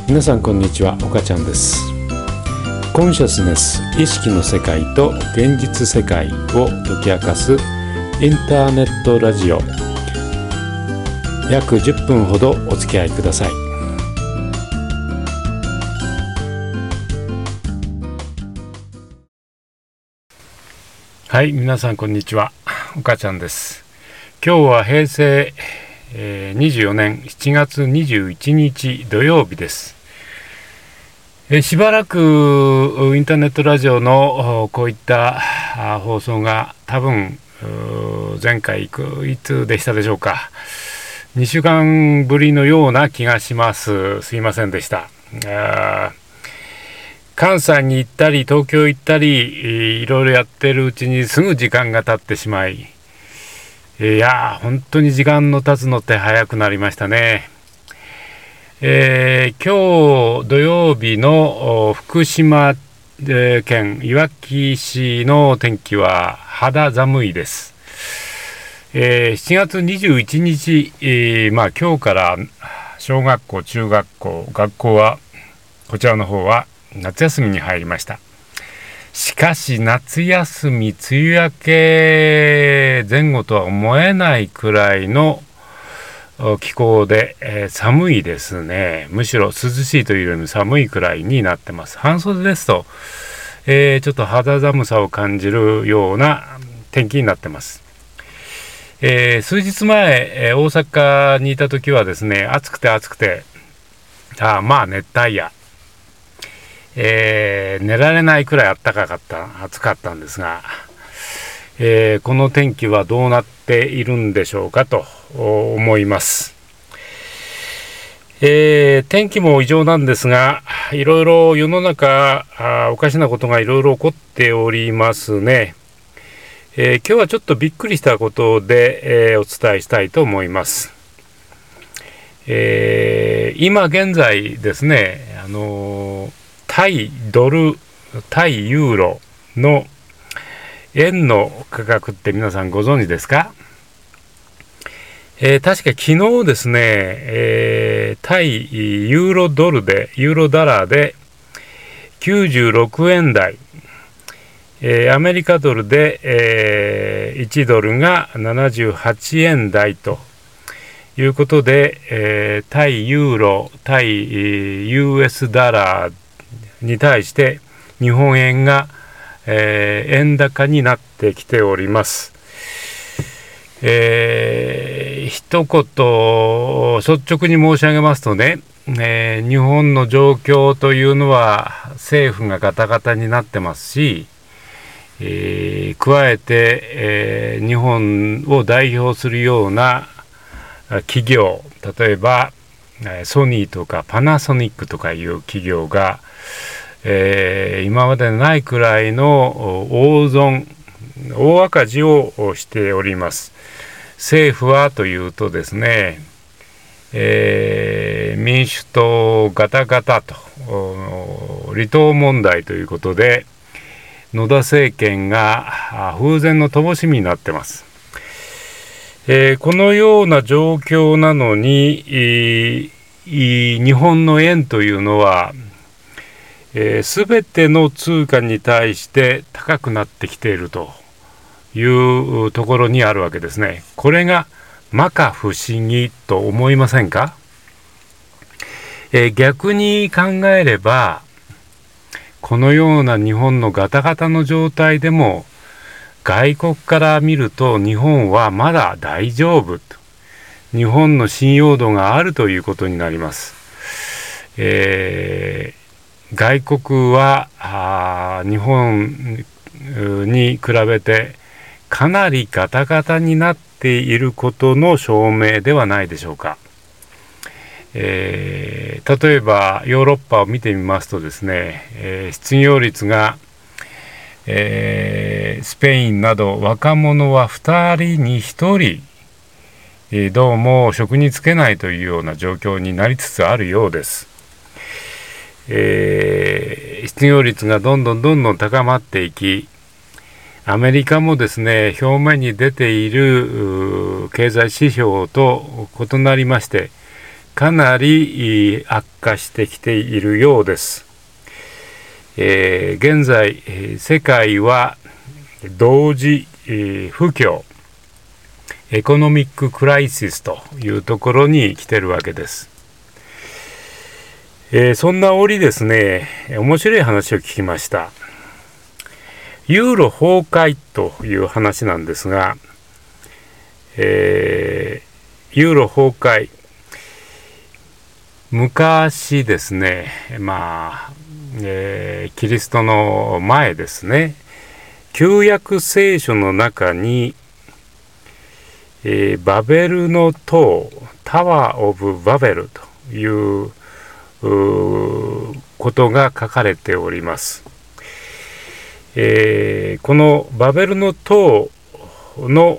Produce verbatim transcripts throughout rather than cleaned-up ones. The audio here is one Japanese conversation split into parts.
皆さんこんにちは、岡ちゃんです。コンシャスネス、意識の世界と現実世界を解き明かすインターネットラジオ、約じゅっぷんほどお付き合いください。はい、皆さんこんにちは、岡ちゃんです。今日は平成にじゅうよねんしちがつにじゅういちにち土曜日です。えしばらくインターネットラジオのこういった放送が多分前回いつでしたでしょうか。にしゅうかんぶりのような気がします。すいませんでした。あ関西に行ったり東京行ったりいろいろやってるうちにすぐ時間が経ってしまい、いや本当に時間の経つのって早くなりましたね。えー、今日土曜日の福島県いわき市の天気は肌寒いです。えー、しちがつにじゅういちにち、えーまあ、今日から小学校中学校学校はこちらの方は夏休みに入りました。しかし夏休み梅雨明け前後とは思えないくらいの気候で、えー、寒いですね。むしろ涼しいというよりも寒いくらいになってます。半袖ですと、えー、ちょっと肌寒さを感じるような天気になってます。えー、数日前、えー、大阪にいた時はですね、暑くて暑くて、あまあ熱帯夜、えー、寝られないくらい暖かかった暑かったんですが、えー、この天気はどうなっているんでしょうかと思います。えー、天気も異常なんですが、いろいろ世の中あおかしなことがいろいろ起こっておりますね。えー、今日はちょっとびっくりしたことで、えー、お伝えしたいと思います。えー、今現在ですね、あのー、対ドル、対ユーロの円の価格って皆さんご存知ですか？えー、確か昨日ですね、えー、対ユーロドルで、ユーロダラーできゅうじゅうろくえん台、えー、アメリカドルで、えー、いちドルがななじゅうはちえん台ということで、えー、対ユーロ、対 ユーエス ダラーに対して日本円がえー、円高になってきております。えー、一言率直に申し上げますとね、えー、日本の状況というのは政府がガタガタになってますし、えー、加えて、えー、日本を代表するような企業、例えばソニーとかパナソニックとかいう企業がえー、今までないくらいの大損、大赤字をしております。政府はというとですね、えー、民主党ガタガタと離党問題ということで野田政権が風前の灯火になってます。えー、このような状況なのに、えー、日本の円というのはすべ、えー、ての通貨に対して高くなってきているというところにあるわけですね。これが摩訶不思議と思いませんか？えー、逆に考えればこのような日本のガタガタの状態でも外国から見ると日本はまだ大丈夫と、日本の信用度があるということになります。えー外国は日本に比べてかなりガタガタになっていることの証明ではないでしょうか。えー、例えばヨーロッパを見てみますとですね、えー、失業率が、えー、スペインなど若者はふたりにひとり、えー、どうも職に就けないというような状況になりつつあるようです。えー、失業率がどんどんどんどん高まっていき、アメリカもですね、表面に出ている経済指標と異なりまして、 かなり悪化してきているようです。えー、現在世界は同時、えー、不況エコノミッククライシスというところに来てるわけです。えー、そんな折ですね、面白い話を聞きました。ユーロ崩壊という話なんですが、えー、ユーロ崩壊、昔ですね、まあ、えー、キリストの前ですね、旧約聖書の中に、えー、バベルの塔、タワー・オブ・バベルということが書かれております。えー、このバベルの塔の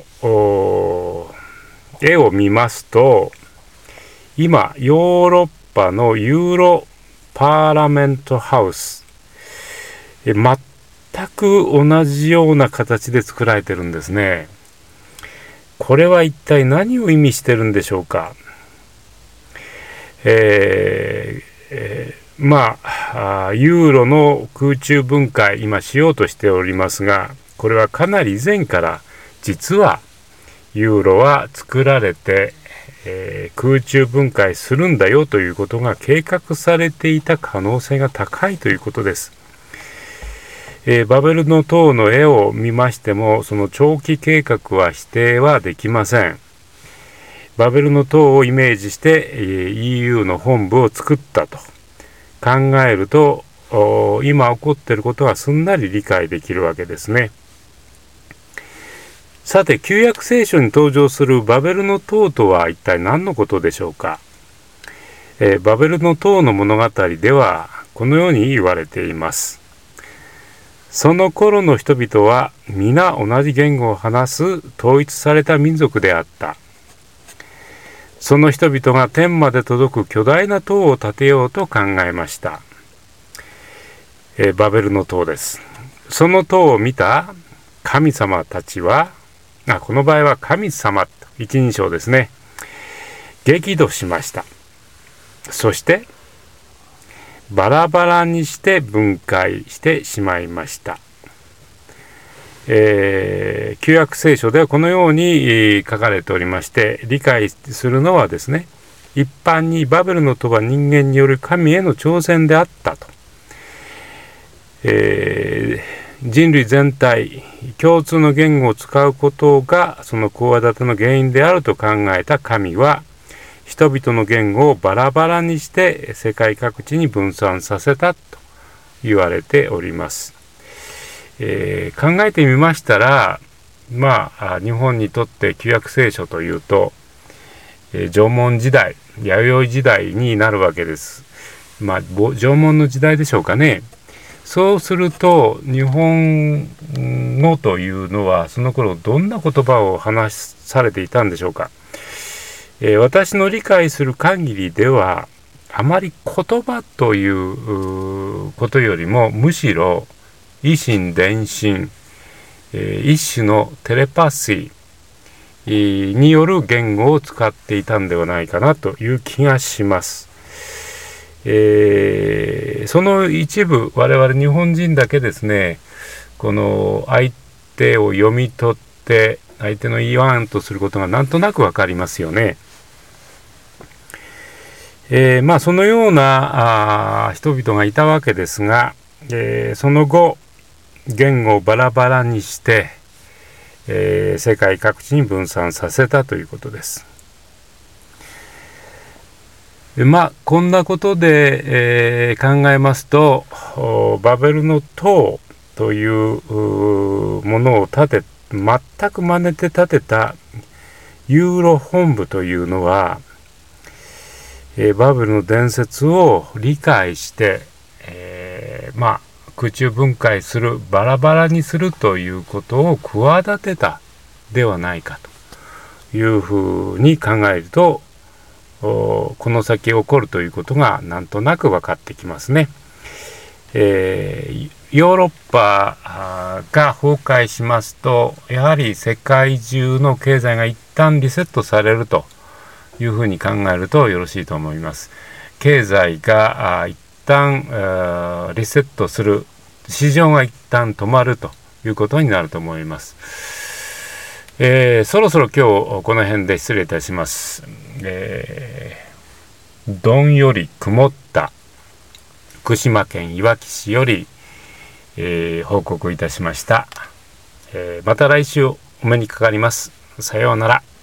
絵を見ますと、今ヨーロッパのユーロパーラメントハウス、え全く同じような形で作られてるんですね。これは一体何を意味してるんでしょうか。えーえー、まあユーロの空中分解今しようとしておりますが、これはかなり以前から実はユーロは作られて、えー、空中分解するんだよということが計画されていた可能性が高いということです。えー、バベルの塔の絵を見ましても、その長期計画は否定はできません。バベルの塔をイメージして、えー、イーユー の本部を作ったと考えると、今起こっていることはすんなり理解できるわけですね。さて、旧約聖書に登場するバベルの塔とは一体何のことでしょうか。えー、バベルの塔の物語ではこのように言われています。その頃の人々は皆同じ言語を話す統一された民族であった。その人々が天まで届く巨大な塔を建てようと考えました。えー、バベルの塔です。その塔を見た神様たちは、あ、この場合は神様と一人称ですね。激怒しました。そしてバラバラにして分解してしまいました。えー、旧約聖書ではこのように書かれておりまして、理解するのはですね、一般にバベルの塔は人間による神への挑戦であったと、えー、人類全体共通の言語を使うことがその企ての原因であると考えた神は、人々の言語をバラバラにして世界各地に分散させたと言われております。えー、考えてみましたら、まあ日本にとって旧約聖書というと、えー、縄文時代、弥生時代になるわけです。まあ縄文の時代でしょうかね。そうすると日本語というのはその頃どんな言葉を話されていたんでしょうか。えー、私の理解する限りではあまり言葉ということよりもむしろ以心伝心、えー、一種のテレパシーによる言語を使っていたんではないかなという気がします。えー、その一部、我々日本人だけですね、この相手を読み取って相手の言わんとすることがなんとなくわかりますよね。えー、まあそのようなあ人々がいたわけですが、えー、その後言語をバラバラにして、えー、世界各地に分散させたということです。でまあこんなことで、えー、考えますと、バベルの塔というものを建て全く真似て建てたユーロ本部というのは、えー、バベルの伝説を理解して、えー、まあ空中分解する、バラバラにするということを企てたではないかというふうに考えると、この先起こるということがなんとなく分かってきますね。えー、ヨーロッパが崩壊しますと、やはり世界中の経済が一旦リセットされるというふうに考えるとよろしいと思います。経済があ一旦あリセットする、市場が一旦止まるということになると思います。えー、そろそろ今日この辺で失礼いたします。えー、どんより曇った福島県いわき市より、えー、報告いたしました。えー、また来週お目にかかります。さようなら。